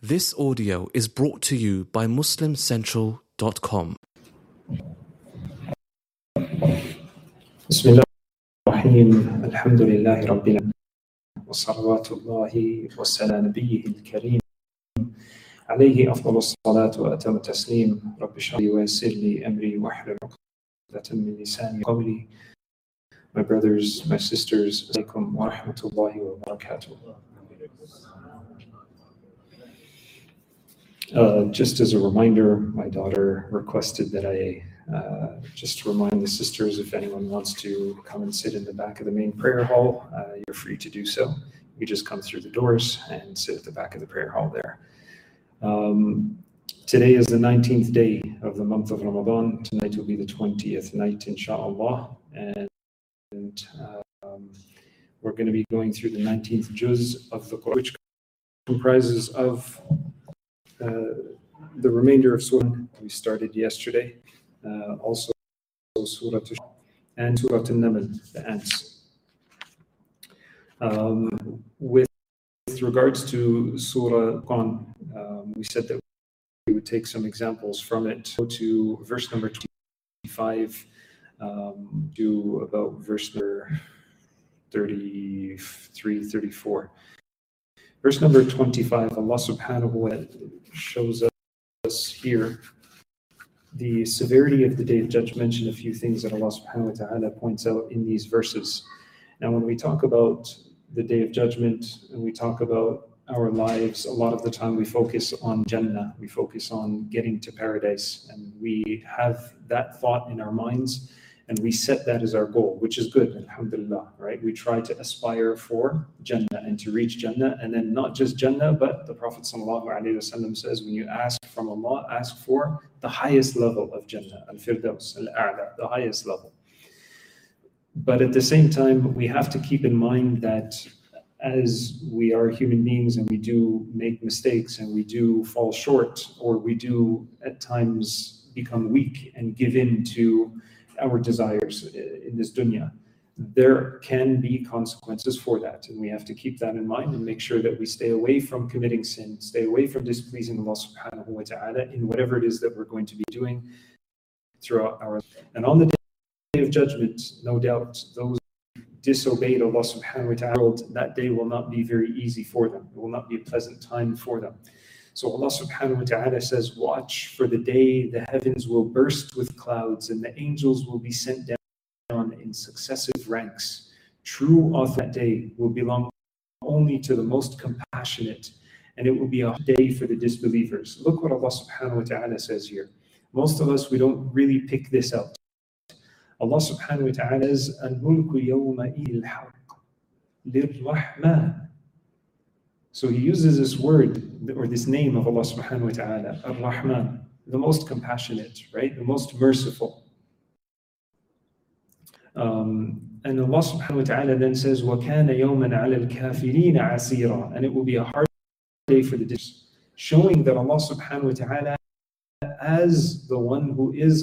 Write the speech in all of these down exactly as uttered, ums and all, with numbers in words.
This audio is brought to you by Muslim Central dot com. بسم الله الرحمن الرحيم الحمد لله رب العالمين وصلوات الله وسلام نبيه الكريم عليه أفضل الصلاة وأتم التسليم رب اشرح لي ويسر لي أمري واحلل عقدة من لساني قولي. My brothers, my sisters, alaikum wa rahmatullahi wa barakatuh. Uh, just as a reminder, my daughter requested that I uh, just remind the sisters, if anyone wants to come and sit in the back of the main prayer hall, uh, you're free to do so. You just come through the doors and sit at the back of the prayer hall there. Um, today is the nineteenth day of the month of Ramadan. Tonight will be the twentieth night, inshallah. And, and um, we're going to be going through the nineteenth juz of the Quran, which comprises of Uh, the remainder of Surah we started yesterday, uh, also Surah and Surah An-Naml, the ants. Um, with, with regards to Surah Quran, um, we said that we would take some examples from it. Go to verse number twenty-five um, to about verse number thirty-three, thirty-four. Verse number twenty-five, Allah subhanahu wa ta'ala shows us here the severity of the Day of Judgment and a few things that Allah subhanahu wa ta'ala points out in these verses. Now, when we talk about the Day of Judgment and we talk about our lives, a lot of the time we focus on Jannah, we focus on getting to paradise, and we have that thought in our minds. And we set that as our goal, which is good, alhamdulillah, right? We try to aspire for Jannah and to reach Jannah, and then not just Jannah, but the Prophet sallallahu alaihi wasallam says, when you ask from Allah, ask for the highest level of Jannah, al-Firdaus, al-A'la, the highest level. But at the same time, we have to keep in mind that as we are human beings and we do make mistakes and we do fall short, or we do at times become weak and give in to our desires in this dunya, there can be consequences for that. And we have to keep that in mind and make sure that we stay away from committing sin, stay away from displeasing Allah subhanahu wa ta'ala in whatever it is that we're going to be doing throughout our life. And on the Day of Judgment, no doubt, those who disobeyed Allah subhanahu wa ta'ala, that day will not be very easy for them. It will not be a pleasant time for them. So Allah subhanahu wa ta'ala says, watch for the day the heavens will burst with clouds and the angels will be sent down in successive ranks. True author that day will belong only to the most compassionate, and it will be a day for the disbelievers. Look what Allah subhanahu wa ta'ala says here. Most of us, we don't really pick this out. Allah subhanahu wa ta'ala says, Al-mulku yawma'il haqq lir-Rahman. So he uses this word, or this name of Allah subhanahu wa ta'ala, Ar-Rahman, the most compassionate, right? The most merciful. Um, and Allah subhanahu wa ta'ala then says, وَكَانَ يَوْمًا عَلَى الْكَافِرِينَ عَسِيرًا. And it will be a hard day for the disbelievers, showing that Allah subhanahu wa ta'ala, as the one who is,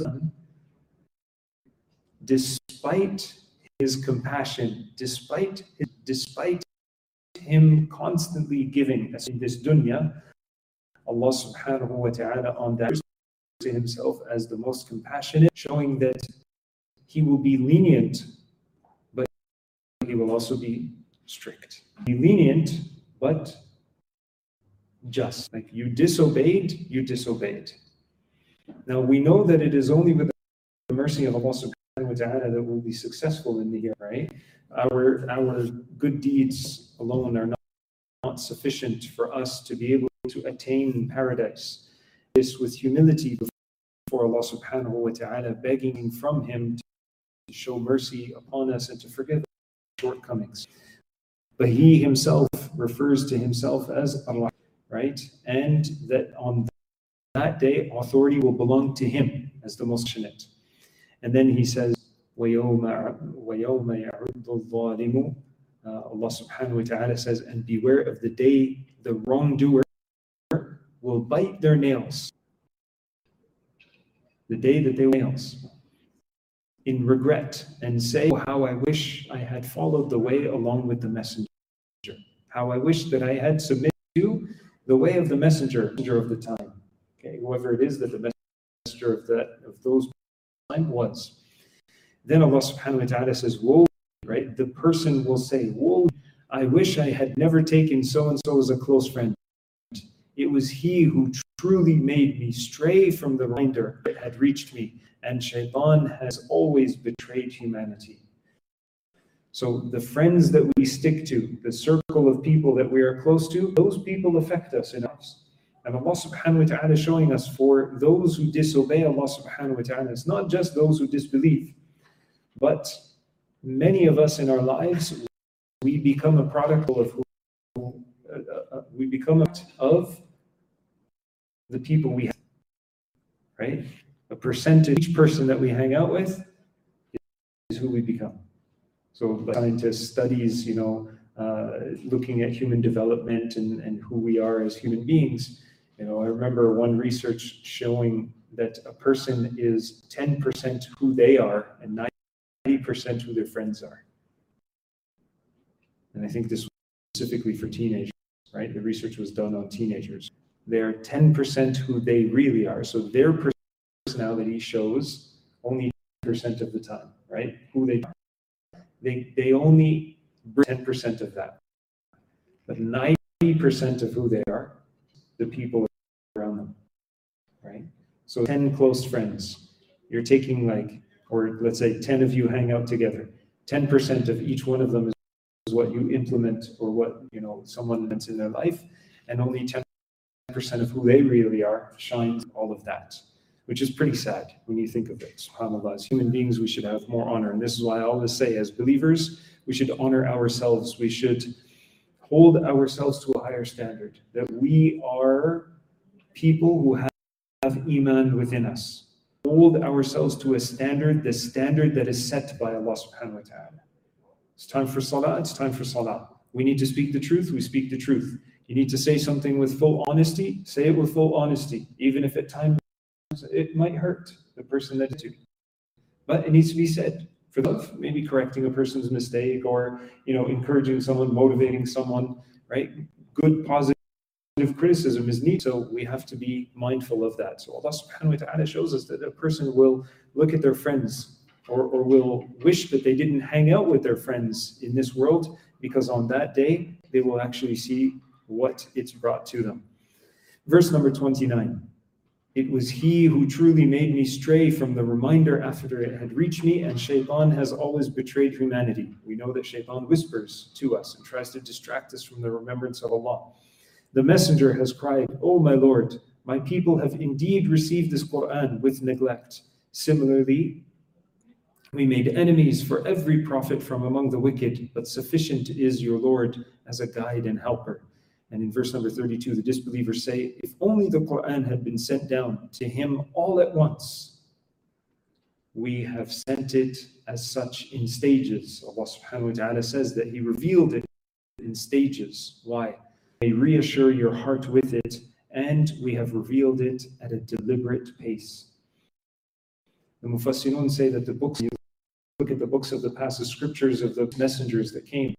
despite his compassion, despite his, despite him constantly giving us in this dunya, Allah subhanahu wa ta'ala on that to himself as the most compassionate, showing that he will be lenient, but he will also be strict. Be lenient, but just. Like you disobeyed, you disobeyed. Now we know that it is only with the mercy of Allah subhanahu wa ta'ala that we'll be successful in the year, right? Our our good deeds alone are not, not sufficient for us to be able to attain paradise. This with humility before Allah subhanahu wa ta'ala, begging from Him to show mercy upon us and to forgive our shortcomings. But He Himself refers to Himself as Allah, right? And that on that day, authority will belong to Him as the most passionate. And then He says, وَيَوْمَ يَعُدُّ الظَّالِمُ, uh, Allah subhanahu wa ta'ala says, and beware of the day the wrongdoer will bite their nails. The day that they will nails in regret and say, oh, how I wish I had followed the way along with the messenger. How I wish that I had submitted to the way of the messenger, messenger of the time. Okay, whoever it is that the messenger of that of those time was. Then Allah subhanahu wa ta'ala says, woe, right? The person will say, woe, I wish I had never taken so-and-so as a close friend. It was he who truly made me stray from the reminder that had reached me, and shaitan has always betrayed humanity. So the friends that we stick to, the circle of people that we are close to, those people affect us in us. And Allah subhanahu wa ta'ala is showing us, for those who disobey Allah subhanahu wa ta'ala, it's not just those who disbelieve, but many of us in our lives, we become a product of who, uh, uh, we become of the people we have, right? A percentage, each person that we hang out with is who we become. So scientists studies, you know, uh, looking at human development and, and who we are as human beings. You know, I remember one research showing that a person is ten percent who they are and ninety percent who their friends are. And I think this was specifically for teenagers, right? The research was done on teenagers. They're ten percent who they really are. So their personality shows only ten percent of the time, right? Who they are. They, they only bring ten percent of that. But ninety percent of who they are, the people around them, right? So ten close friends, you're taking like, or let's say ten of you hang out together. ten percent of each one of them is what you implement or what, you know, someone implements in their life, and only ten percent of who they really are shines all of that, which is pretty sad when you think of it. SubhanAllah, as human beings, we should have more honor. And this is why I always say, as believers, we should honor ourselves. We should hold ourselves to a higher standard, that we are people who have, have iman within us. Hold ourselves to a standard, the standard that is set by Allah subhanahu wa ta'ala. It's time for salah, it's time for salah. We need to speak the truth, we speak the truth. You need to say something with full honesty, say it with full honesty, even if at times it might hurt the person that you, but it needs to be said for love, maybe correcting a person's mistake, or, you know, encouraging someone, motivating someone, right? Good, positive criticism is needed, so we have to be mindful of that. So Allah subhanahu wa ta'ala shows us that a person will look at their friends, or, or will wish that they didn't hang out with their friends in this world, because on that day, they will actually see what it's brought to them. Verse number twenty-nine. It was he who truly made me stray from the reminder after it had reached me, and shaitan has always betrayed humanity. We know that shaitan whispers to us and tries to distract us from the remembrance of Allah. The messenger has cried, "O my Lord, my people have indeed received this Quran with neglect. Similarly, we made enemies for every prophet from among the wicked, but sufficient is your Lord as a guide and helper." And in verse number thirty-two, the disbelievers say, if only the Quran had been sent down to him all at once. We have sent it as such in stages. Allah subhanahu wa ta'ala says that he revealed it in stages. Why? May reassure your heart with it, and we have revealed it at a deliberate pace. The Mufassirun say that the books, you look at the books of the past, the scriptures of the messengers that came,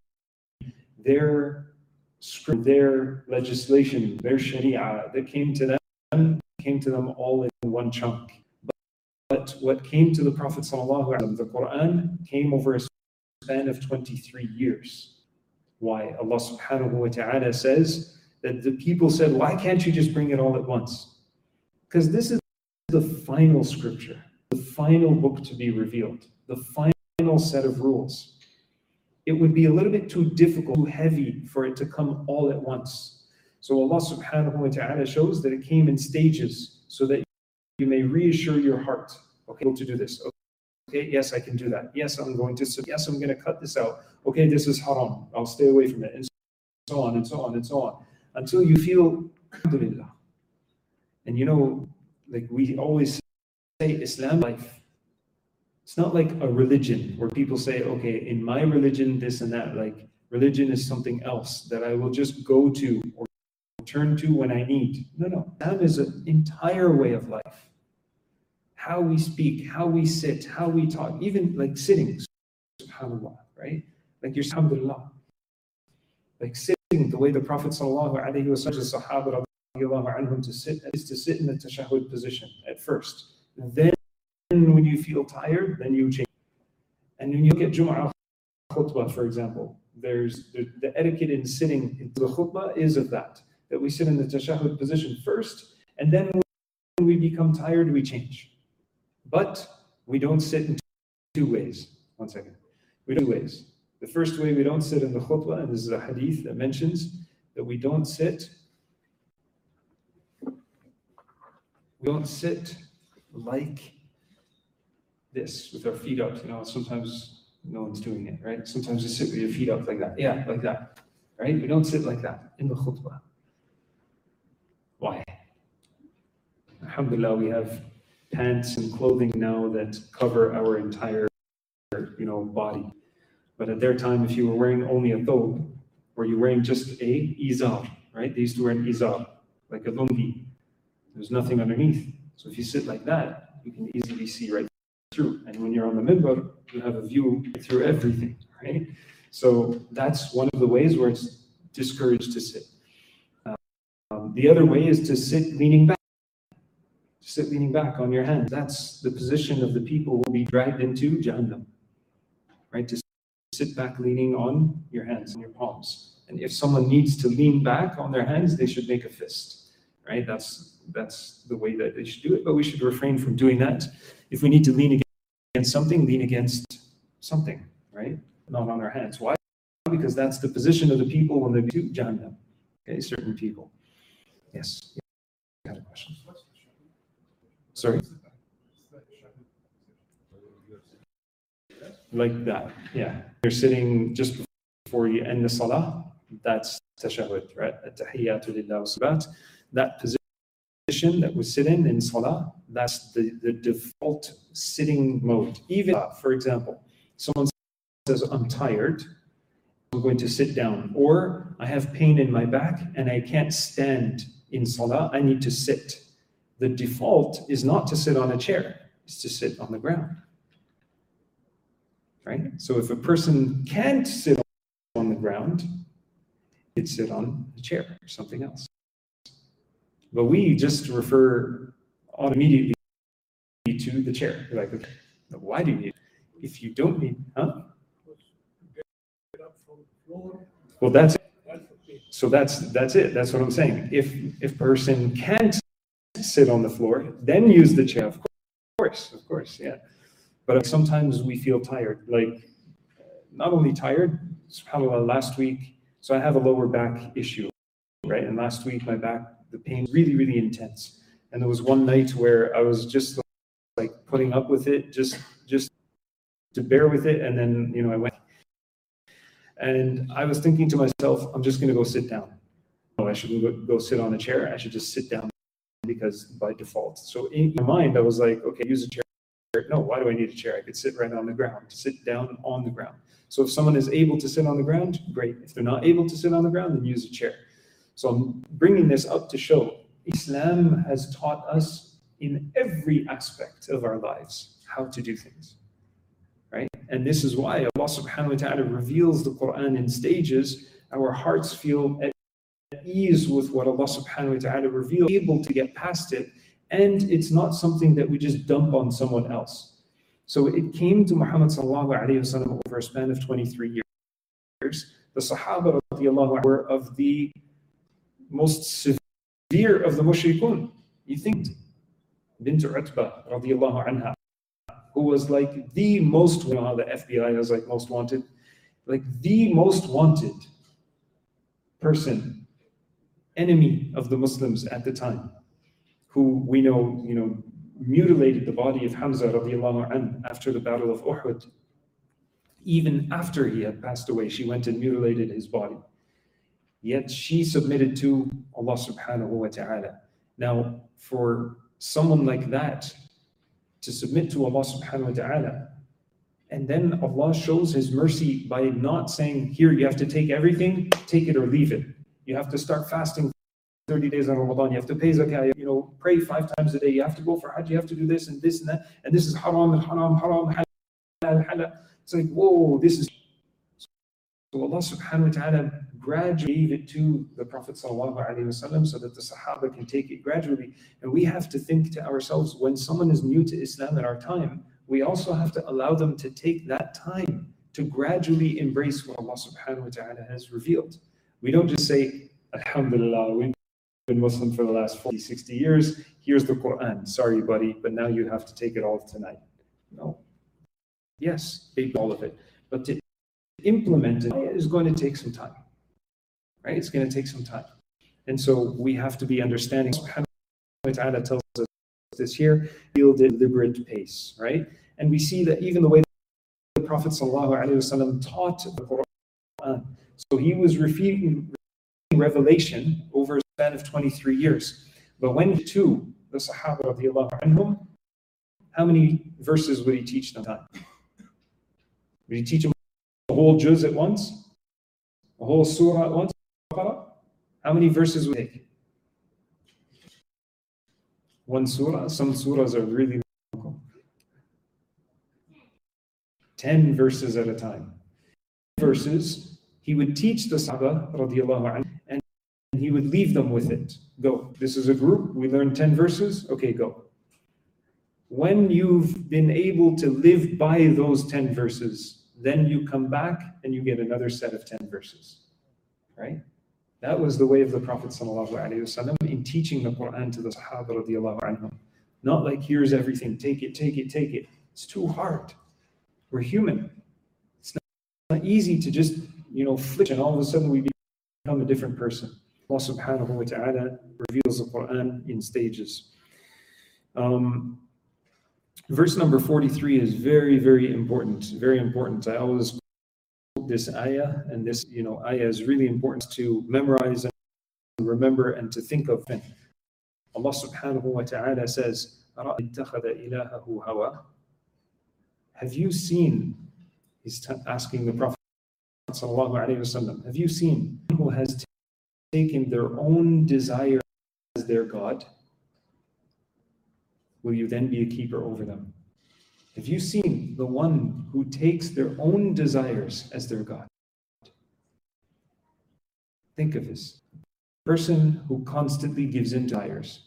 their script, their legislation, their sharia that came to them, came to them all in one chunk. But, but what came to the Prophet sallallahu alaihi wasallam, the Quran, came over a span of twenty-three years. Why? Allah subhanahu wa ta'ala says that the people said, why can't you just bring it all at once? Because this is the final scripture, the final book to be revealed, the final set of rules. It would be a little bit too difficult, too heavy for it to come all at once. So Allah subhanahu wa ta'ala shows that it came in stages so that you may reassure your heart. Okay, able to do this. Okay, yes, I can do that. Yes, I'm going to, yes, I'm going to cut this out. Okay, this is haram. I'll stay away from it. And so on and so on and so on. Until you feel, alhamdulillah. And you know, like we always say, Islam life. It's not like a religion where people say, okay, in my religion, this and that. Like religion is something else that I will just go to or turn to when I need. No, no. Islam is an entire way of life. How we speak, how we sit, how we talk, even like sitting, subhanAllah, right? Like you're alhamdulillah. Like sitting the way the Prophet sallallahu alaihi wasallam, the Sahaba radiallahu anhum to sit is to sit in the tashahhud position at first. Then when you feel tired, then you change. And when you look at Jum'ah khutbah, for example, there's the, the etiquette in sitting into the khutbah is of that, that we sit in the tashahhud position first, and then when we become tired, we change. But we don't sit in two ways. One second. We do two ways. The first way we don't sit in the khutbah, and this is a hadith that mentions that we don't sit, we don't sit like this with our feet up. You know, sometimes no one's doing it, right? Sometimes you sit with your feet up like that. Yeah, like that, right? We don't sit like that in the khutbah. Why? Alhamdulillah, we have pants and clothing now that cover our entire, you know, body. But at their time, if you were wearing only a thobe, or you're wearing just a izar, right? They used to wear an izar, like a lungi. There's nothing underneath. So if you sit like that, you can easily see right through. And when you're on the minbar, you have a view through everything, right? So that's one of the ways where it's discouraged to sit. Um, the other way is to sit leaning back. Sit leaning back on your hands. That's the position of the people who will be dragged into Jahannam, right? To sit back leaning on your hands and your palms. And if someone needs to lean back on their hands, they should make a fist, right? That's that's the way that they should do it, but we should refrain from doing that. If we need to lean against something, lean against something, right? Not on our hands. Why? Because that's the position of the people when they do Jahannam. Okay, certain people. Yes. You had a question? Sorry? Like that, yeah. You're sitting just before you end the salah, that's tashahhud, right? At-tahiyyatu lillahi wa-salat. That position that we sit in in salah, that's the, the default sitting mode. Even, uh, for example, someone says, I'm tired, I'm going to sit down. Or I have pain in my back and I can't stand in salah, I need to sit. The default is not to sit on a chair, it's to sit on the ground. Right? So if a person can't sit on the ground, he'd sit on a chair or something else. But we just refer on immediately to the chair. You're like, okay, why do you need it? If you don't need, huh? Well, that's it. So that's that's it. That's what I'm saying. If if person can't sit on the floor, then use the chair. Of course, of course, yeah. But sometimes we feel tired, like not only tired, subhanAllah, last week, so I have a lower back issue, right? And last week, my back, the pain was really, really intense. And there was one night where I was just like putting up with it, just, just to bear with it. And then, you know, I went, and I was thinking to myself, I'm just gonna go sit down. No, I shouldn't go, go sit on a chair. I should just sit down because by default. So in my mind, I was like, okay, use a chair. No, why do I need a chair? I could sit right on the ground, sit down on the ground. So if someone is able to sit on the ground, great. If they're not able to sit on the ground, then use a chair. So I'm bringing this up to show Islam has taught us in every aspect of our lives how to do things, right? And this is why Allah subhanahu wa ta'ala reveals the Quran in stages. Our hearts feel at ease with what Allah subhanahu wa ta'ala reveals, able to get past it. And it's not something that we just dump on someone else. So it came to Muhammad sallallahu alayhi wa sallam over a span of twenty-three years. The Sahaba radiallahu anhu were of the most severe of the mushrikun. You think Bint Utbah radiallahu anha, who was like the most, you know how the F B I is like most wanted, like the most wanted person, enemy of the Muslims at the time, who we know, you know, mutilated the body of Hamza radiallahu anhu after the Battle of Uhud. Even after he had passed away, she went and mutilated his body. Yet she submitted to Allah subhanahu wa ta'ala. Now, for someone like that to submit to Allah subhanahu wa ta'ala, and then Allah shows His mercy by not saying, here, you have to take everything, take it or leave it. You have to start fasting thirty days on Ramadan, you have to pay zakah, you know, pray five times a day, you have to go for hajj, you have to do this and this and that, and this is haram and haram, haram, halal, halal. It's like, whoa, this is So Allah subhanahu wa ta'ala gradually gave it to the Prophet sallallahu alaihi wasallam so that the Sahaba can take it gradually. And we have to think to ourselves, when someone is new to Islam at our time, we also have to allow them to take that time to gradually embrace what Allah subhanahu wa ta'ala has revealed. We don't just say, Alhamdulillah, we've been Muslim for the last forty, sixty years, here's the Quran, sorry buddy, but now you have to take it all tonight. No. Yes, take all of it. But to implement it is going to take some time. Right? It's going to take some time. And so we have to be understanding. Subhanahu wa ta'ala tells us this here, feel the deliberate pace, right? And we see that even the way the Prophet sallallahu alaihi wasallam taught the Quran. So he was repeating revelation over a span of twenty-three years. But when to the Sahaba radiallahu anhum, how many verses would he teach them time? Would he teach them a whole juz at once? A whole surah at once? How many verses would it take? One surah? Some surahs are really long. Ten verses at a time. Verses, he would teach the Sahaba radiallahu anhu, and he would leave them with it. Go. This is a group. We learn ten verses. Okay, go. When you've been able to live by those ten verses, then you come back and you get another set of ten verses. Right? That was the way of the Prophet ﷺ in teaching the Quran to the Sahaba radiallahu anhum. Not like, here's everything, take it, take it, take it. It's too hard. We're human. It's not, not easy to just, you know, flick and all of a sudden we become a different person. Allah subhanahu wa ta'ala reveals the Quran in stages. Um, verse number forty-three is very, very important. Very important. I always this ayah, and this, you know, ayah is really important to memorize and remember and to think of. Allah subhanahu wa ta'ala says, have you seen, he's t- asking the Prophet sallallahu alaihi wasallam, have you seen who has taken their own desire as their God? Will you then be a keeper over them? Have you seen the one who takes their own desires as their God? Think of this. Person who constantly gives in desires.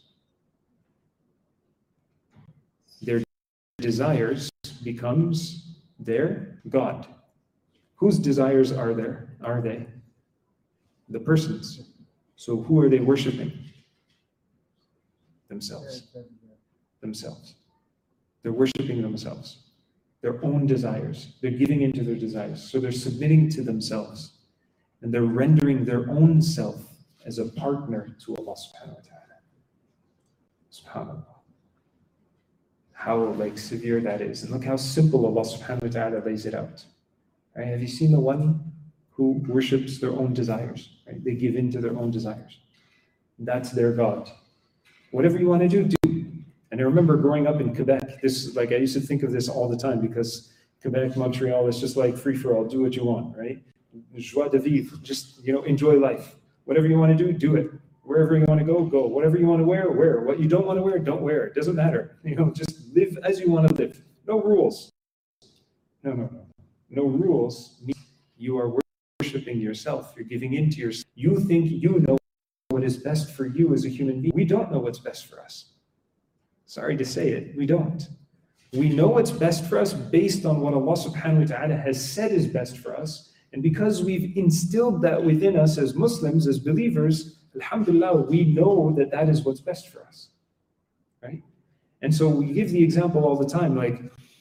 Their desires becomes their God. Whose desires are there? Are they? The person's. So who are they worshiping? Themselves. Themselves. They're worshiping themselves, their own desires. They're giving into their desires. So they're submitting to themselves. And they're rendering their own self as a partner to Allah subhanahu wa ta'ala. SubhanAllah. How like severe that is. And look how simple Allah subhanahu wa ta'ala lays it out. Right? Have you seen the one who worships their own desires? Right? They give in to their own desires. That's their God. Whatever you want to do, do. And I remember growing up in Quebec, this like I used to think of this all the time because Quebec, Montreal, it's just like free for all, do what you want, right? Joie de vivre, just, you know, enjoy life. Whatever you want to do, do it. Wherever you want to go, go. Whatever you want to wear, wear. What you don't want to wear, don't wear. It doesn't matter. You know, just live as you want to live. No rules. No, no, no. No rules mean you are worshiping yourself. You're giving in to yourself. You think you know what is best for you as a human being. We don't know what's best for us. Sorry to say it, we don't. We know what's best for us based on what Allah subhanahu wa ta'ala has said is best for us. And because we've instilled that within us as Muslims, as believers, alhamdulillah, we know that that is what's best for us. Right? And so we give the example all the time, like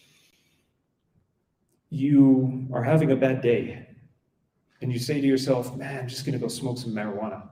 you are having a bad day and you say to yourself, man, I'm just going to go smoke some marijuana.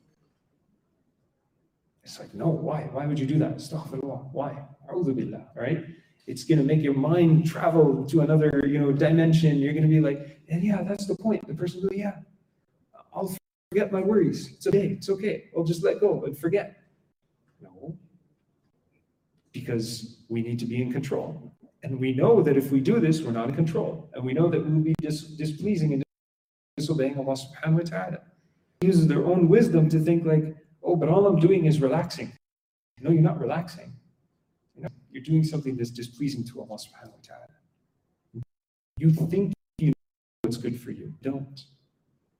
It's like, no, why? Why would you do that? Astaghfirullah. Why? A'udhu billah, right? It's going to make your mind travel to another, you know, dimension. You're going to be like, and yeah, that's the point. The person will be, yeah, I'll forget my worries. It's okay. It's okay. I'll just let go and forget. No. Because we need to be in control. And we know that if we do this, we're not in control. And we know that we will be dis- displeasing and disobeying Allah subhanahu wa ta'ala. Uses their own wisdom to think like, oh, but all I'm doing is relaxing. No, you're not relaxing. You know, you're doing something that's displeasing to Allah subhanahu wa ta'ala. You think you know what's good for you. Don't.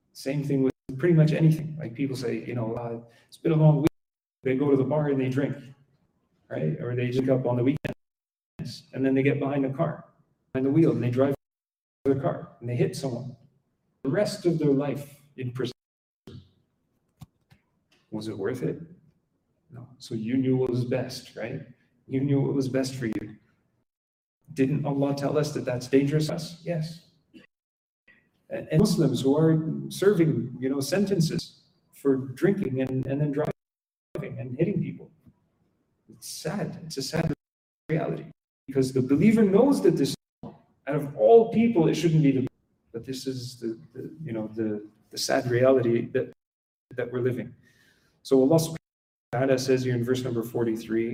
Same thing with pretty much anything. Like people say, you know, uh, it's been a long week. They go to the bar and they drink, right? Or they drink up on the weekends, and then they get behind the car, behind the wheel, and they drive their car, and they hit someone. The rest of their life in prison. Was it worth it? No. So you knew what was best, right? You knew what was best for you. Didn't Allah tell us that that's dangerous to us? Yes. And, and Muslims who are serving, you know, sentences for drinking and, and then driving and hitting people. It's sad. It's a sad reality. Because the believer knows that this, out of all people, it shouldn't be the, but this is the, the you know, the, the sad reality that, that we're living. So Allah subhanahu wa ta'ala says here in verse number forty-three,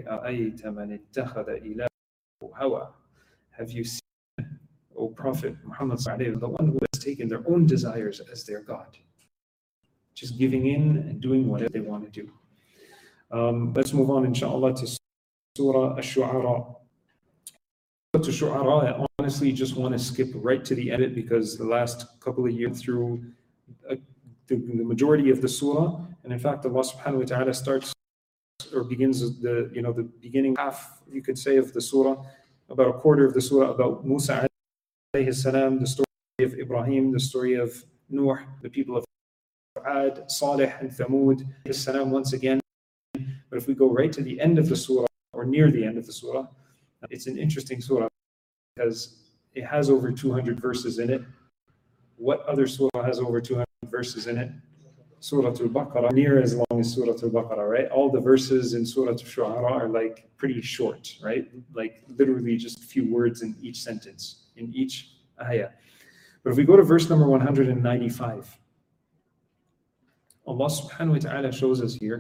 have you seen, O Prophet Muhammad, the one who has taken their own desires as their God, just giving in and doing whatever they want to do. Um, let's move on, inshallah, to Surah Ash-Shu'ara. To Shu'ara, I honestly just want to skip right to the end because the last couple of years through uh, the, the majority of the surah, and in fact, Allah subhanahu wa ta'ala starts or begins the, you know, the beginning half, you could say, of the surah, about a quarter of the surah about Musa alayhi salam, the story of Ibrahim, the story of Nuh, the people of Ad, Salih, and Thamud, salam once again. But if we go right to the end of the surah, or near the end of the surah, it's an interesting surah because it has over two hundred verses in it. What other surah has over two hundred verses in it? Surah Al-Baqarah, near as long as Surah Al-Baqarah, right? All the verses in Surah Al-Shu'ara are like pretty short, right? Like literally just a few words in each sentence, in each ayah. But if we go to verse number one hundred ninety-five, Allah subhanahu wa ta'ala shows us here,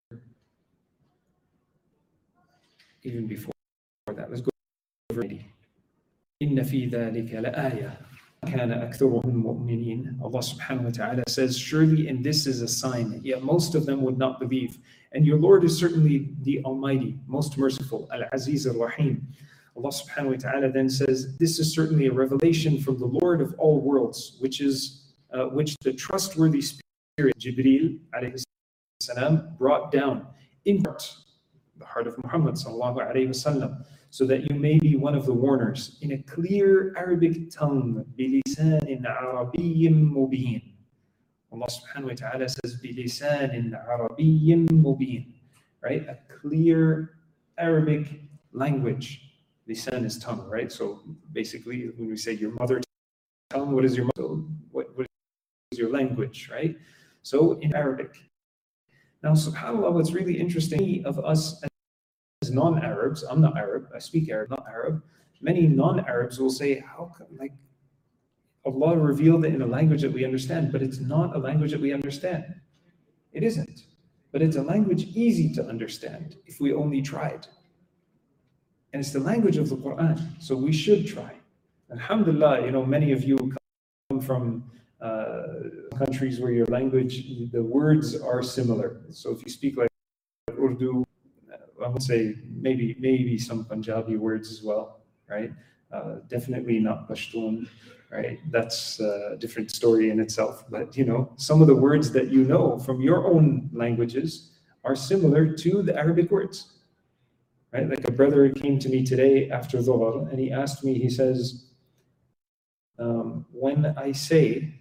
even before that, let's go to verse eighty. إِنَّ فِي ذَلِكَ لَآيَةً كَانَ أَكْثَرُهُمْ مُؤْمِنِينَ. Allah subhanahu wa ta'ala says, surely in this is a sign, yet most of them would not believe. And your Lord is certainly the Almighty, most merciful, Al-Aziz Al-Rahim. Allah subhanahu wa ta'ala then says, this is certainly a revelation from the Lord of all worlds, which is uh, which the trustworthy spirit, Jibreel alayhi salam, brought down in part, the heart of Muhammad sallallahu alayhi wa sallam, so that you may be one of the warners in a clear Arabic tongue, بِلِسَانٍ عَرَبِيٍّ مُبِينٍ. Allah subhanahu wa ta'ala says, بِلِسَانٍ عَرَبِيٍّ مُبِينٍ. Right? A clear Arabic language. Lisan is tongue, right? So basically, when we say your mother tongue, what is your mother? What, what is your language, right? So in Arabic. Now, subhanAllah, what's really interesting of us as non-Arabs, I'm not Arab, I speak Arab, not Arab. Many non-Arabs will say, how come, like, Allah revealed it in a language that we understand, but it's not a language that we understand. It isn't. But it's a language easy to understand if we only tried. And it's the language of the Quran, so we should try. Alhamdulillah, you know, many of you come from uh, countries where your language, the words are similar. So if you speak like Urdu, I would say maybe maybe some Punjabi words as well, right? Uh, definitely not Pashtun, right? That's a different story in itself. But you know, some of the words that you know from your own languages are similar to the Arabic words, right? Like a brother came to me today after Dhuhr, and he asked me, he says, um, when I say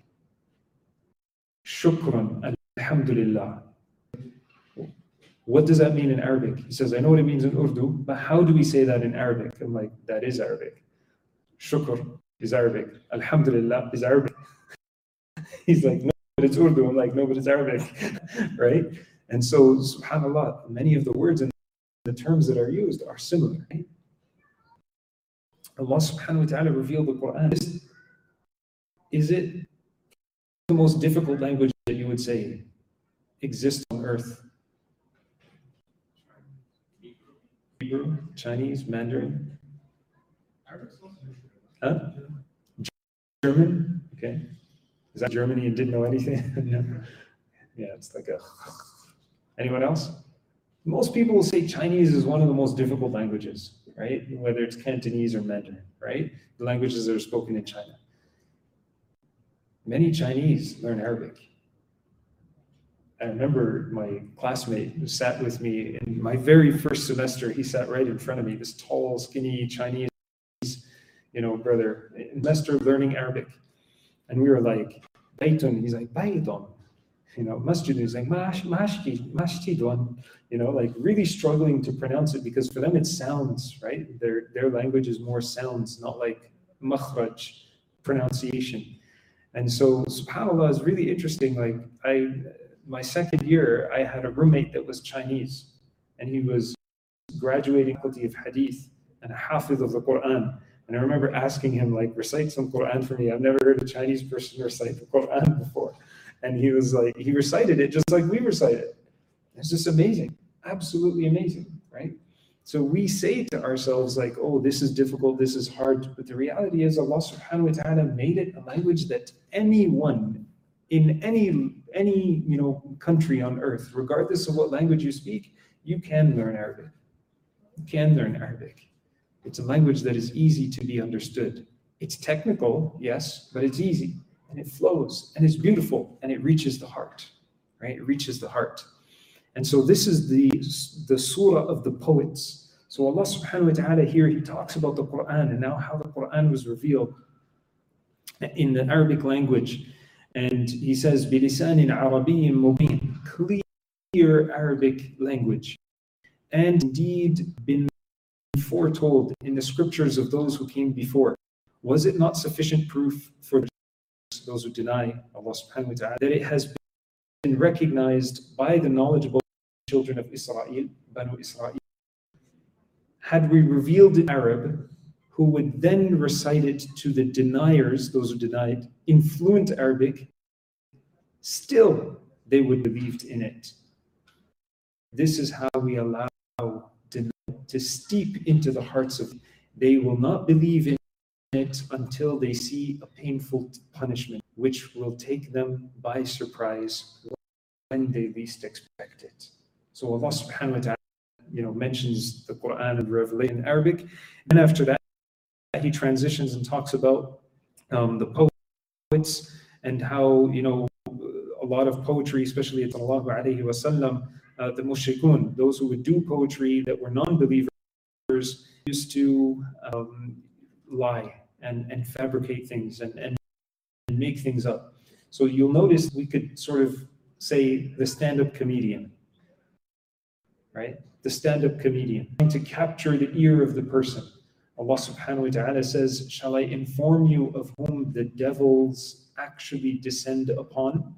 Shukran, Alhamdulillah, what does that mean in Arabic? He says, I know what it means in Urdu, but how do we say that in Arabic? I'm like, that is Arabic. Shukr is Arabic. Alhamdulillah is Arabic. He's like, no, but it's Urdu. I'm like, no, but it's Arabic, right? And so, subhanAllah, many of the words and the terms that are used are similar, right? Allah subhanahu wa ta'ala revealed the Quran. Is, is it the most difficult language that you would say exists on earth? Hebrew, Chinese, Mandarin? Huh? German? Okay. Is that Germany and didn't know anything? No. Yeah, it's like a... Anyone else? Most people will say Chinese is one of the most difficult languages, right? Whether it's Cantonese or Mandarin, right? The languages that are spoken in China. Many Chinese learn Arabic. I remember my classmate who sat with me in my very first semester. He sat right in front of me, this tall, skinny Chinese, you know, brother, semester learning Arabic. And we were like, Baytun, he's like, Baytun. You know, masjid, he's like, Mash, mashki, mashtidun. You know, like really struggling to pronounce it because for them it sounds, right? Their their language is more sounds, not like makhraj, pronunciation. And so, subhanAllah, is really interesting. Like, I, my second year, I had a roommate that was Chinese, and he was graduating faculty of hadith and a hafiz of the Quran. And I remember asking him, like, recite some Quran for me. I've never heard a Chinese person recite the Quran before. And he was like, he recited it just like we recite it. It's just amazing, absolutely amazing, right? So we say to ourselves like, oh, this is difficult, this is hard. But the reality is Allah subhanahu wa ta'ala made it a language that anyone in any, any you know, country on earth, regardless of what language you speak, you can learn Arabic. You can learn Arabic. It's a language that is easy to be understood. It's technical, yes, but it's easy. And it flows, and it's beautiful, and it reaches the heart, right? It reaches the heart. And so this is the, the surah of the poets. So Allah subhanahu wa ta'ala here, He talks about the Quran and now how the Quran was revealed in the Arabic language. And He says, بِلِسَانٍ عَرَبِيٍّ مُبِينٍ, clear Arabic language. And indeed been foretold in the scriptures of those who came before. Was it not sufficient proof for those who deny Allah subhanahu wa ta'ala that it has been recognized by the knowledgeable children of Israel, Banu Israel? Had we revealed in Arab, who would then recite it to the deniers, those who denied, in fluent Arabic, still they would have believed in it. This is how we allow denial to steep into the hearts of. They will not believe in it until they see a painful punishment, which will take them by surprise when they least expect it. So Allah subhanahu wa ta'ala, you know, mentions the Quran and Revelation in Arabic, and after that He transitions and talks about um, the poets and how, you know, a lot of poetry, especially at Sallallahu Alaihi Wasallam, uh, the mushrikun, those who would do poetry that were non-believers, used to um, lie and, and fabricate things and, and make things up. So you'll notice we could sort of say the stand-up comedian, right? The stand-up comedian, trying to capture the ear of the person. Allah subhanahu wa ta'ala says, shall I inform you of whom the devils actually descend upon?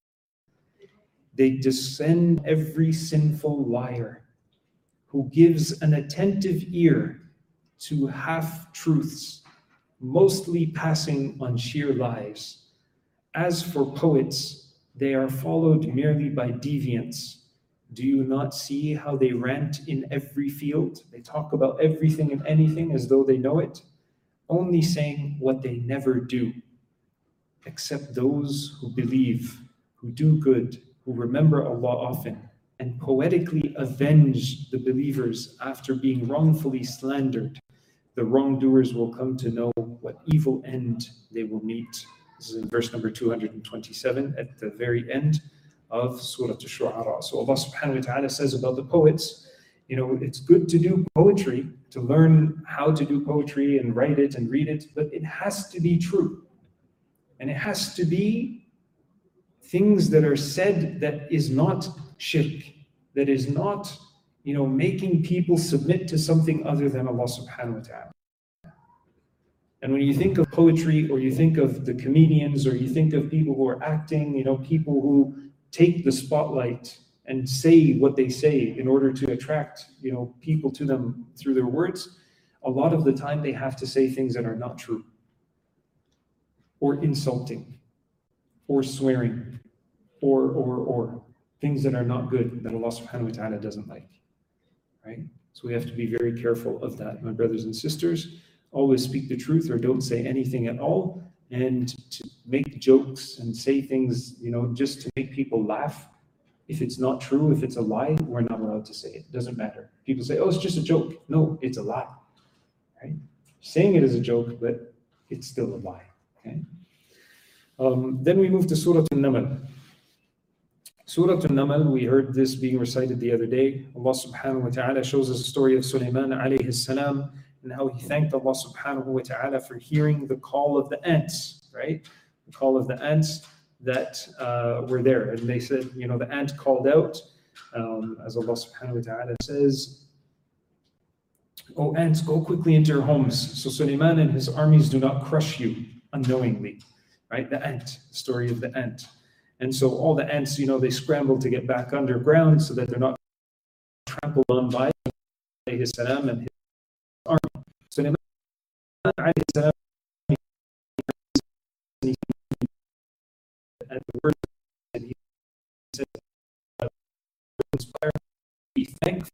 They descend every sinful liar who gives an attentive ear to half-truths, mostly passing on sheer lies. As for poets, they are followed merely by deviants. Do you not see how they rant in every field? They talk about everything and anything as though they know it, only saying what they never do, except those who believe, who do good, who remember Allah often, and poetically avenge the believers after being wrongfully slandered. The wrongdoers will come to know what evil end they will meet. This is in verse number two hundred twenty-seven at the very end of Surah Ash-Shu'ara. So Allah subhanahu wa ta'ala says about the poets, you know, it's good to do poetry, to learn how to do poetry and write it and read it, but it has to be true. And it has to be things that are said that is not shirk, that is not, you know, making people submit to something other than Allah subhanahu wa ta'ala. And when you think of poetry, or you think of the comedians, or you think of people who are acting, you know, people who take the spotlight and say what they say in order to attract, you know, people to them through their words, a lot of the time they have to say things that are not true, or insulting, or swearing, or, or, or things that are not good, that Allah subhanahu wa ta'ala doesn't like, right? So we have to be very careful of that, my brothers and sisters. Always speak the truth, or don't say anything at all. And to make jokes and say things, you know, just to make people laugh, if it's not true, if it's a lie, we're not allowed to say it. It doesn't matter. People say, oh, it's just a joke. No, it's a lie, right? Saying it is a joke, but it's still a lie, okay? Um, then we move to Surah An-Naml. Surah An-Naml, we heard this being recited the other day. Allah subhanahu wa ta'ala shows us the story of Sulaiman alayhi salam and how he thanked Allah subhanahu wa ta'ala for hearing the call of the ants, right? The call of the ants that uh, were there. And they said, you know, the ant called out, um, as Allah subhanahu wa ta'ala says, "O ants, go quickly into your homes, so Sulaiman and his armies do not crush you unknowingly." Right? The ant, the story of the ant. And so all the ants, you know, they scramble to get back underground so that they're not trampled on by alayhi salam and his army. Sulaiman alayhi salam, and the words and he said, "Inspire, be thankful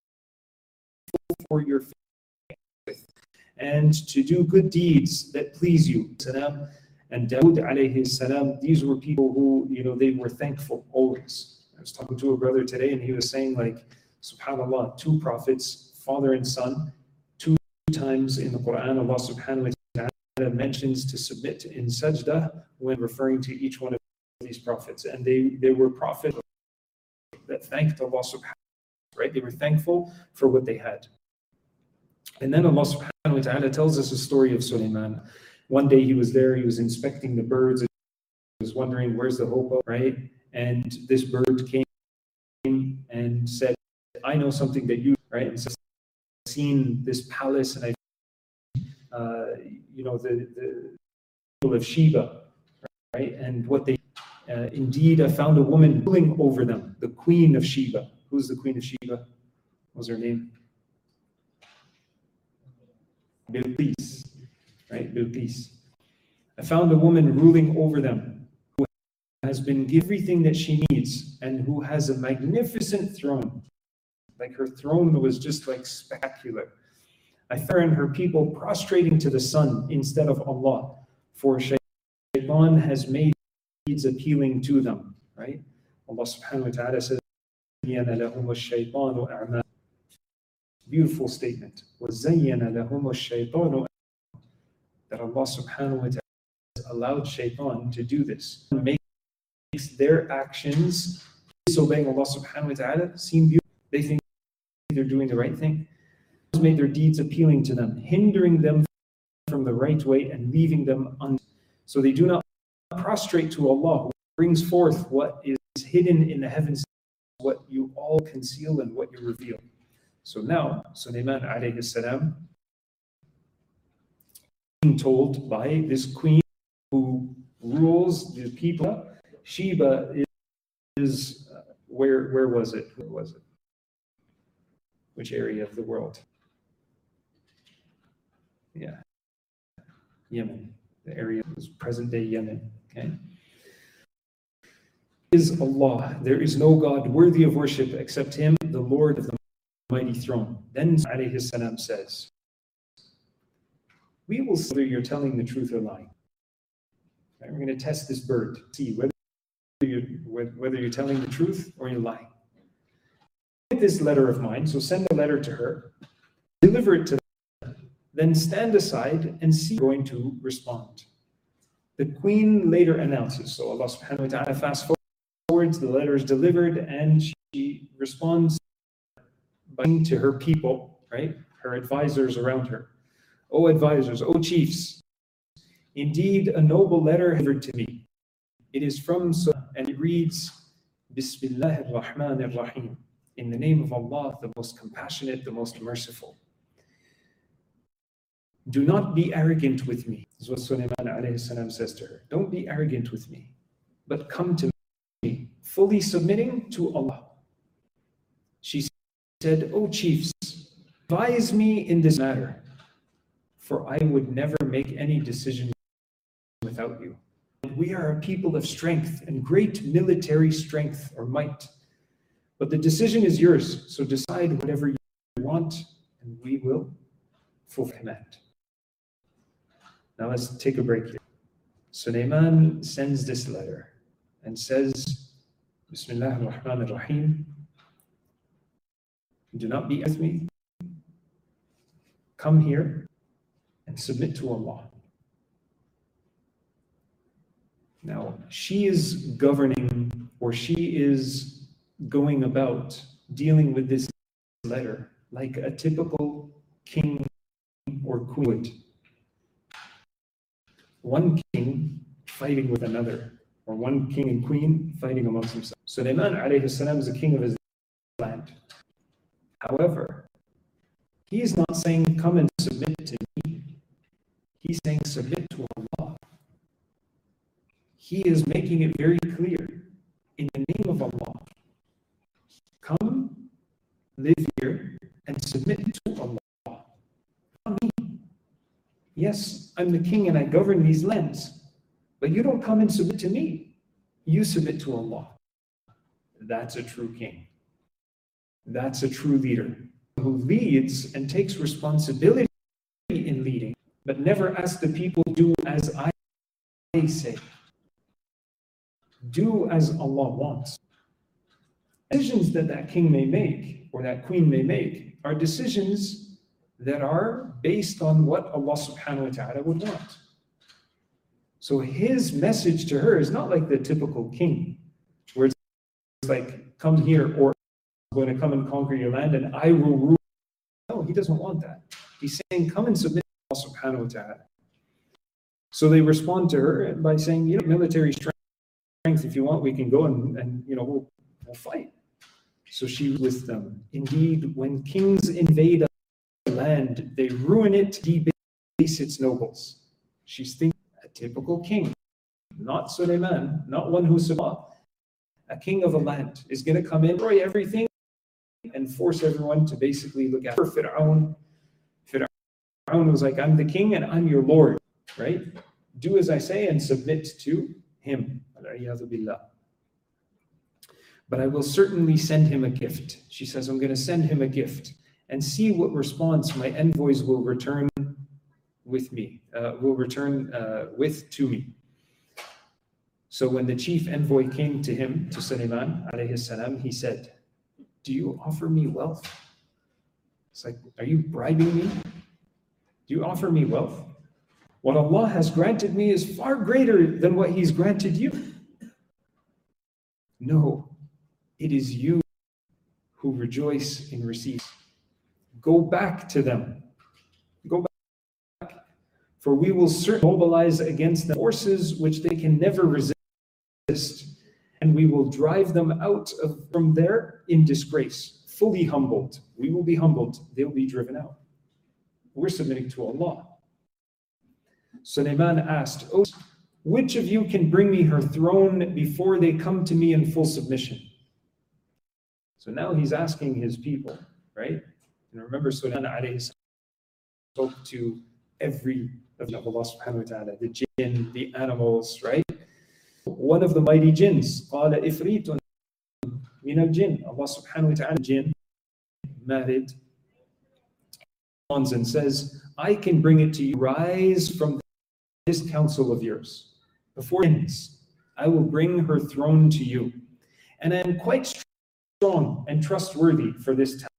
for your faith and to do good deeds that please you." Salam. And Dawood alayhi salam, these were people who, you know, they were thankful always. I was talking to a brother today and he was saying, like, subhanAllah, two prophets, father and son, two times in the Quran, Allah subhanahu wa ta'ala mentions to submit in sajda when referring to each one of these prophets. And they, they were prophets that thanked Allah subhanahu wa ta'ala, right? They were thankful for what they had. And then Allah subhanahu wa ta'ala tells us a story of Sulaiman. One day he was there, he was inspecting the birds, he was wondering, where's the hopo, right? And this bird came and said, "I know something that you," right? And so I've seen this palace and I, uh, you know, the, the people of Sheba, right? And what they, uh, indeed, I found a woman ruling over them, the queen of Sheba. Who's the queen of Sheba? What was her name? Bilqis. Right, Bilqis. I found a woman ruling over them who has been given everything that she needs and who has a magnificent throne. Like her throne was just like spectacular. I found her and her people prostrating to the sun instead of Allah, for Shaitan has made deeds appealing to them. Right? Allah subhanahu wa ta'ala says, beautiful statement. وَزَيَّنَ لَهُمُ الشَّيْطَانُ, that Allah subhanahu wa ta'ala has allowed shaitan to do this. It makes their actions, disobeying Allah subhanahu wa ta'ala, seem beautiful. They think they're doing the right thing. Has made their deeds appealing to them, hindering them from the right way and leaving them un. So they do not prostrate to Allah, who brings forth what is hidden in the heavens, what you all conceal and what you reveal. So now, Sulaiman alayhi salam, being told by this queen who rules the people, Sheba is, is uh, where where was it? Where was it? Which area of the world? Yeah, Yemen. The area was present-day Yemen. Okay, is Allah. There is no God worthy of worship except Him, the Lord of the mighty throne. Then alayhi salam says, "We will see whether you're telling the truth or lying. Right? We're going to test this bird, see whether you're, whether you're telling the truth or you're lying. Get this letter of mine, so send a letter to her, deliver it to them, then stand aside and see how you're going to respond." The queen later announces, so Allah subhanahu wa ta'ala fast forwards, the letter is delivered, and she responds by saying to her people, right, her advisors around her, "O advisors, O chiefs, indeed a noble letter delivered to me. It is from Surah, and it reads, Bismillahir Rahmanir Rahim, in the name of Allah, the most compassionate, the most merciful. Do not be arrogant with me." This is what Sulaiman alayhi salam says to her. "Don't be arrogant with me, but come to me, fully submitting to Allah." She said, "O chiefs, advise me in this matter, for I would never make any decision without you. We are a people of strength and great military strength or might. But the decision is yours, so decide whatever you want, and we will fulfill command." Now let's take a break here. Sulaiman sends this letter and says, Bismillah ar-Rahman ar-Rahim, do not be with me. Come here and submit to Allah. Now, she is governing, or she is going about dealing with this letter like a typical king or queen would. One king fighting with another, or one king and queen fighting amongst themselves. Sulaiman alayhi salam is the king of his land. However, he is not saying, come and submit to me. He's saying, submit to Allah. He is making it very clear, in the name of Allah, come, live here, and submit to Allah. Not me. Yes, I'm the king and I govern these lands, but you don't come and submit to me. You submit to Allah. That's a true king. That's a true leader who leads and takes responsibility in leading, but never asks the people, do as I say. Do as Allah wants. Decisions that that king may make or that queen may make are decisions that are based on what Allah subhanahu wa ta'ala would want. So his message to her is not like the typical king, where it's like, come here, or I'm going to come and conquer your land and I will rule. No, he doesn't want that. He's saying, come and submit to Allah subhanahu wa ta'ala. So they respond to her by saying, you know, military strength, if you want, we can go and, and you know, we'll, we'll fight. So she was with them. Indeed, when kings invade a land, they ruin it, debase its nobles. She's thinking, a typical king, not Sulaiman, not one who's Sabah. A king of a land is going to come in, destroy everything, and force everyone to basically look after Fir'aun. Fir'aun was like, I'm the king and I'm your lord, right? Do as I say and submit to him. But I will certainly send him a gift. She says, I'm going to send him a gift and see what response my envoys will return with me, uh, will return uh, with to me. So when the chief envoy came to him, to Sulaiman alayhi salam, he said, do you offer me wealth? It's like, are you bribing me? Do you offer me wealth? What Allah has granted me is far greater than what He's granted you. No, it is you who rejoice in receipt. Go back to them. Go back. For we will certainly mobilize against the forces which they can never resist, and we will drive them out of, from there in disgrace, fully humbled. We will be humbled. They'll be driven out. We're submitting to Allah. Sulaiman asked, oh, which of you can bring me her throne before they come to me in full submission? So now he's asking his people, right? And remember, Sulaiman alayhi salam spoke to every of Allah subhanahu wa ta'ala, the jinn, the animals, right? One of the mighty jinns, قَالَ إِفْرِيتٌ مِنَ الْجِنِّ. Allah subhanahu wa ta'ala, jinn, married, and says, I can bring it to you. Rise from this council of yours. Before it ends, I will bring her throne to you. And I am quite strong and trustworthy for this task.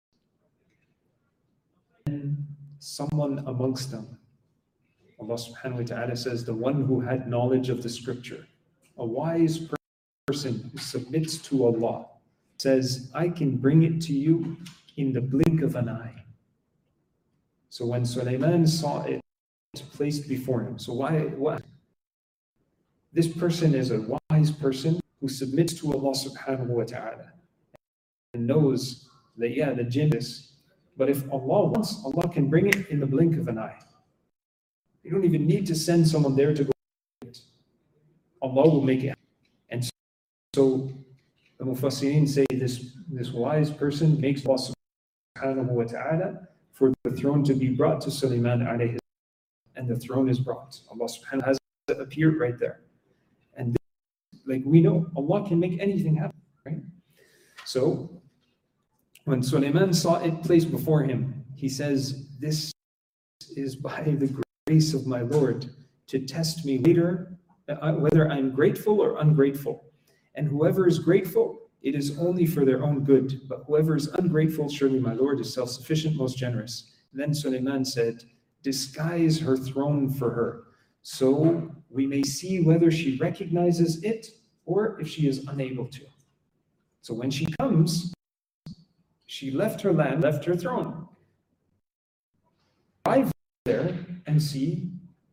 And someone amongst them, Allah subhanahu wa ta'ala says, the one who had knowledge of the scripture, a wise person who submits to Allah, says, I can bring it to you in the blink of an eye. So when Sulaiman saw it placed before him, so why, what? This person is a wise person who submits to Allah subhanahu wa ta'ala and knows that, yeah, the jinn is, but if Allah wants, Allah can bring it in the blink of an eye. You don't even need to send someone there to go. Allah will make it. And so the Mufassirin say this, this wise person makes Allah subhanahu wa ta'ala for the throne to be brought to Sulaiman alayhi, and the throne is brought. Allah subhanahu wa ta'ala has appeared right there. And this, like we know, Allah can make anything happen, right? So when Sulaiman saw it placed before him, he says, this is by the grace of my Lord to test me later, uh, whether I'm grateful or ungrateful. And whoever is grateful, it is only for their own good. But whoever is ungrateful, surely my Lord is self-sufficient, most generous. And then Sulaiman said, disguise her throne for her, So we may see whether she recognizes it or if she is unable to. So when she comes, she left her land, left her throne. Arrive there and see,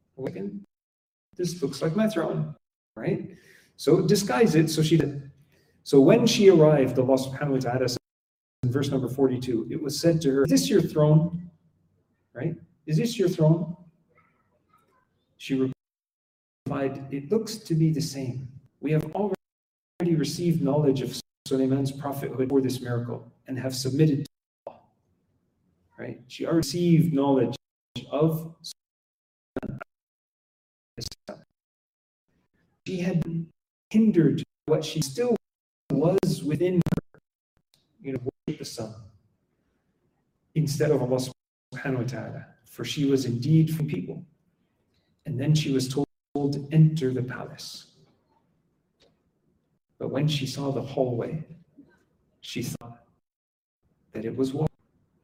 this looks like my throne, right? So disguise it, so she did. So when she arrived, Allah subhanahu wa ta'ala says in verse number forty-two, it was said to her, is this your throne? Right? Is this your throne? She replied, it looks to be the same. We have already received knowledge of Sulaiman's prophethood for this miracle and have submitted to Allah. Right? She already received knowledge of Sulaiman. She had hindered what she still was within her, you know, worship the sun, instead of Allah subhanahu wa ta'ala, for she was indeed from people. And then she was told to enter the palace. But when she saw the hallway, she thought that it was water.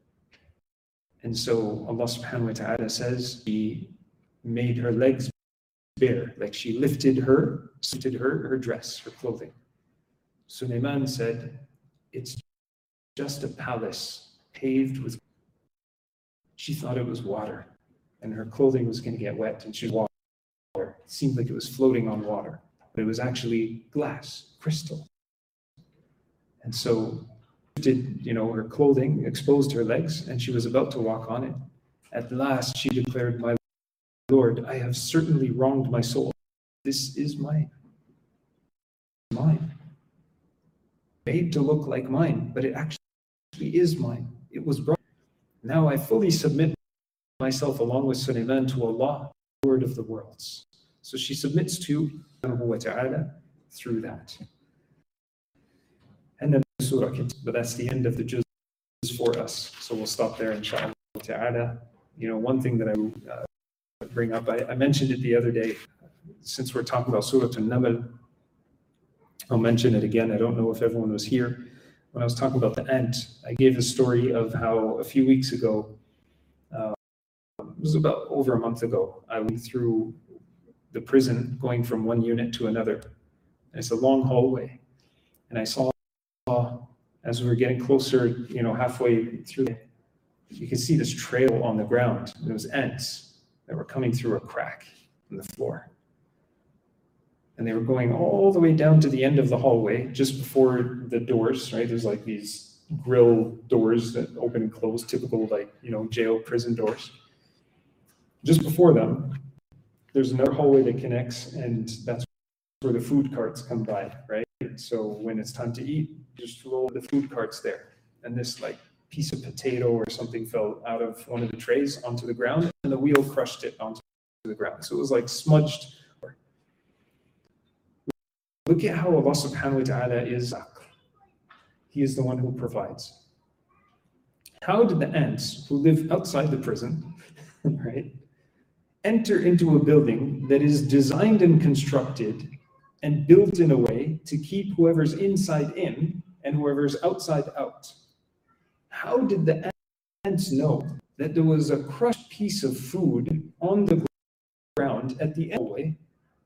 And so Allah subhanahu wa ta'ala says He made her legs bare, like she lifted her, lifted her, her dress, her clothing. Sulaiman said, it's just a palace paved with. She thought it was water, and her clothing was going to get wet, and she was water. It seemed like it was floating on water, but it was actually glass, crystal. And so, did you know her clothing exposed her legs, and she was about to walk on it. At last, she declared, "My Lord, I have certainly wronged my soul. This is mine, mine, made to look like mine, but it actually is mine. It was brought. Now I fully submit myself along with Sulaiman to Allah, Lord of the worlds." So she submits to Allah subhanahu wa ta'ala through that. And then the surah continues, but that's the end of the juz for us. So we'll stop there, inshallah ta'ala. You know, one thing that I uh, bring up, I, I mentioned it the other day, since we're talking about Surah An-Naml, I'll mention it again. I don't know if everyone was here. When I was talking about the ant, I gave the story of how a few weeks ago, uh, it was about over a month ago, I went through the prison going from one unit to another. And it's a long hallway. And I saw, as we were getting closer, you know, halfway through, you could see this trail on the ground. And it was ants that were coming through a crack in the floor. And they were going all the way down to the end of the hallway, just before the doors, right? There's like these grill doors that open and close, typical like, you know, jail, prison doors. Just before them, there's another hallway that connects, and that's where the food carts come by, right? So when it's time to eat, just roll the food carts there. And this like piece of potato or something fell out of one of the trays onto the ground, and the wheel crushed it onto the ground. So it was like smudged. Look at how Allah subhanahu wa ta'ala is. He is the one who provides. How did the ants who live outside the prison, right, enter into a building that is designed and constructed and built in a way to keep whoever's inside in and whoever's outside out? How did the ants know that there was a crushed piece of food on the ground at the end of the way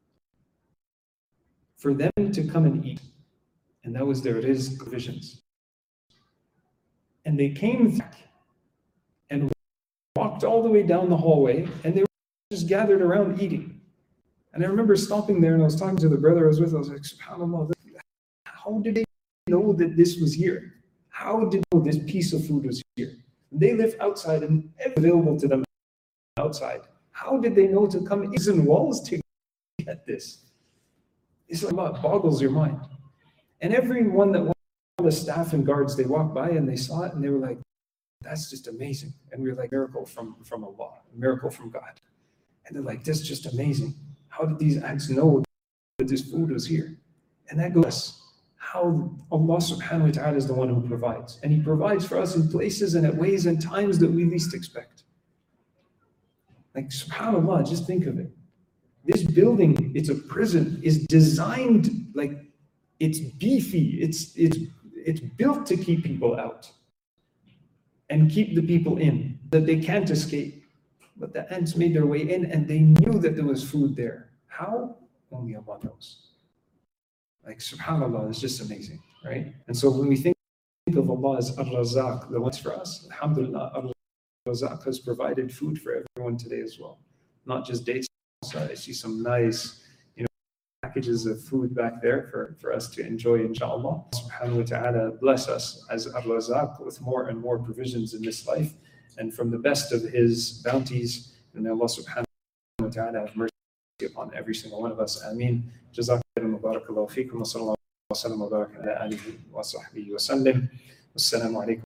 for them to come and eat? And that was their rizq provisions. And they came back and walked all the way down the hallway, and they were just gathered around eating. And I remember stopping there, and I was talking to the brother I was with. I was like, SubhanAllah, how did they know that this was here? How did they know this piece of food was here? They live outside and available to them outside. How did they know to come in walls to get this? It's like, what boggles your mind. And everyone that, all the staff and guards, they walked by and they saw it and they were like, that's just amazing. And we were like, miracle from, from Allah, miracle from God. And they're like, that's just amazing. How did these ants know that this food was here? And that goes, how Allah subhanahu wa ta'ala is the one who provides. And He provides for us in places and at ways and times that we least expect. Like, subhanAllah, just think of it. This building, it's a prison, is designed like it's beefy. It's it's it's built to keep people out and keep the people in, that they can't escape. but the ants made their way in and they knew that there was food there. How? Only Allah knows. Like, subhanAllah, it's just amazing, right? And so when we think of Allah as Ar-Razaq, the ones for us, alhamdulillah, Ar-Razaq has provided food for everyone today as well. Not just dates. So I see some nice, you know, packages of food back there for, for us to enjoy, inshallah. Subhanahu wa ta'ala bless us as Ar-Razaq with more and more provisions in this life. And from the best of His bounties, and may Allah subhanahu wa ta'ala have mercy upon every single one of us. Ameen. Jazakallahu barakallahu feekum wa sallallahu wa sallam wa baraka ala alihi wa sahbihi wa sallim. Wassalamu alaikum.